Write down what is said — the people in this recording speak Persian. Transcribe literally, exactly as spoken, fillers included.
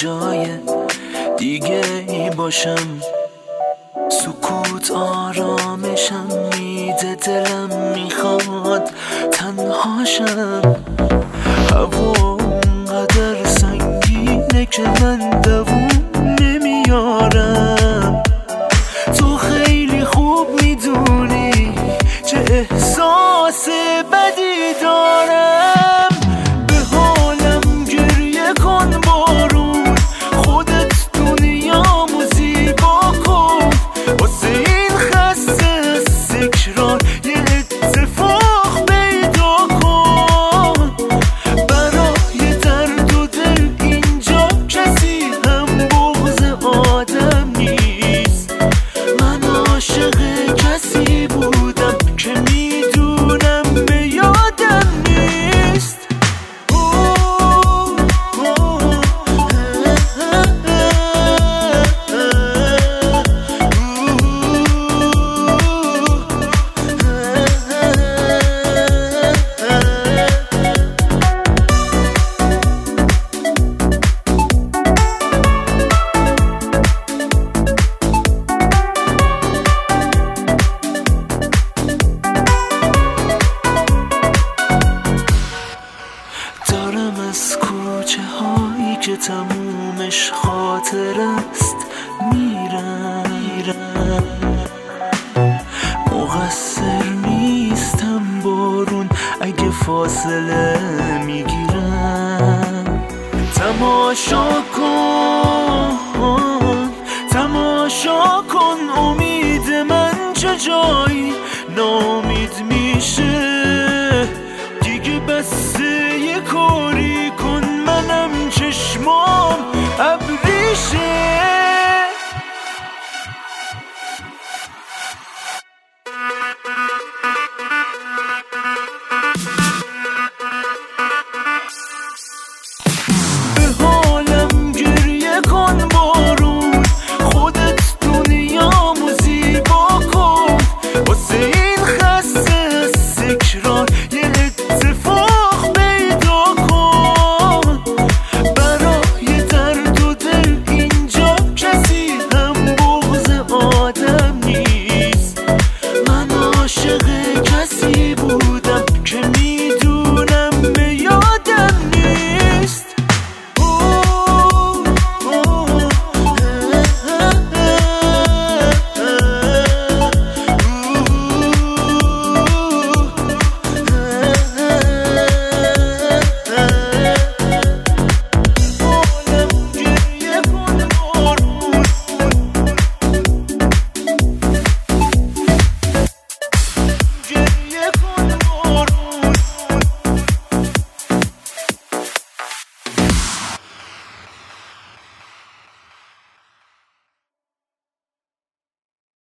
جای دیگه ای باشم. سکوت آرامشم میده، دلم میخواد تنهاشم. هوا اونقدر سنگینه که من دووم نمیارم. تو خیلی خوب میدونی چه احساس بدی دارم. به حالم گریه کن بارون، خودت دنیامو زیبا کن. واسه این خسته سکران یه اتفاق پیدا کن. برای درد و دل اینجا کسی هم بغض آدم نیست. من عاشق کسی بودم که میدونم به یادم نیست. دارم از کوچه هایی که تمومش خاطر است میرم. مقصر نیستم بارون اگه فاصله میگیرم. تماشا کن تماشا کن امید من چه جایی ناامید میشه.